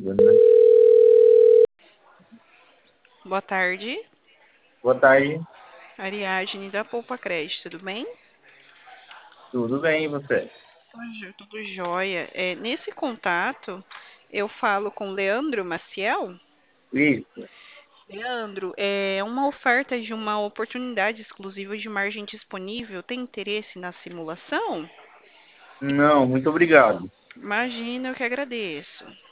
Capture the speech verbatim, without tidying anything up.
né? Boa tarde, Boa tarde, Ariadne da Poupa Crédito, tudo bem? tudo bem e você? Tudo tudo jóia. É, nesse contato, eu falo com Leandro Maciel. Isso? Leandro, é uma oferta de uma oportunidade exclusiva de margem disponível. Tem interesse na simulação? Não, muito obrigado. Imagina, eu que agradeço.